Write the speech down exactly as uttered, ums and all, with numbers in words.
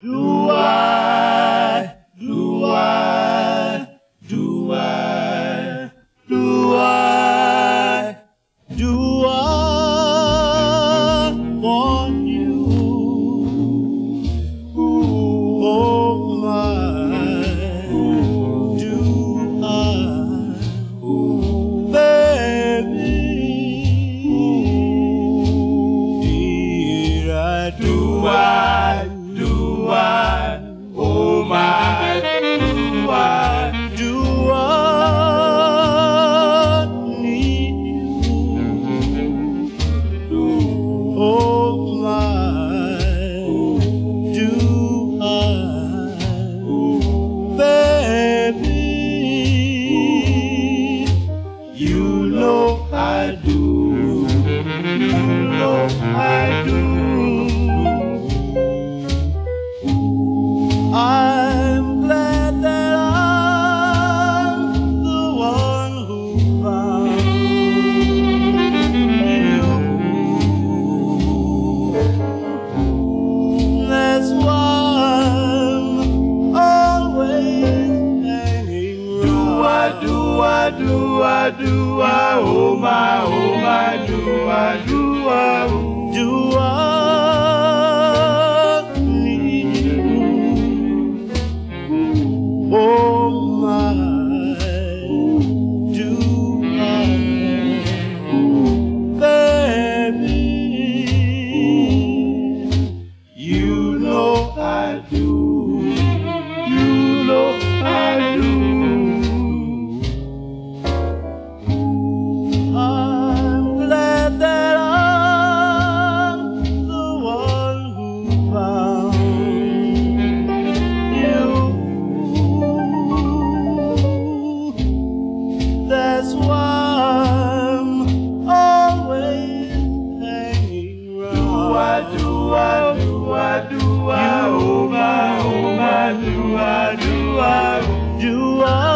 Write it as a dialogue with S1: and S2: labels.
S1: Do I, do I, do I, do I, do I want you? Oh my, do I, baby? Dear, I do I, do I, oh my, do I, do I need you? Oh my, do I, baby? You know I do, you know I do. I'm glad that I'm the one who found you. That's why I'm always hanging round. Do I, do I, do I, do I, oh my, oh my, do I, do I, do I need you? Oh my, do I, baby? You know I do, you know I do. I'm glad that I'm the one who found you. That's why I'm always hanging round. Do I, do I, do I, do I, oh my, oh my, do I, do I, do I?